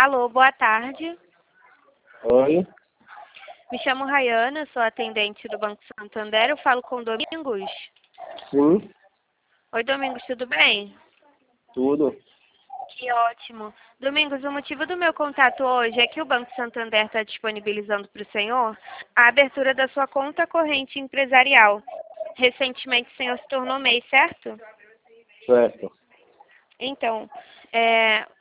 Alô, boa tarde. Oi, Me chamo Rayana, sou atendente do Banco Santander. Eu falo com o Domingos. sim, Oi, Domingos, tudo bem? tudo. Que ótimo. Domingos, o motivo do meu contato hoje é que o Banco Santander está disponibilizando para o senhor a abertura da sua conta corrente empresarial. Recentemente o senhor se tornou MEI, certo? Certo. Então,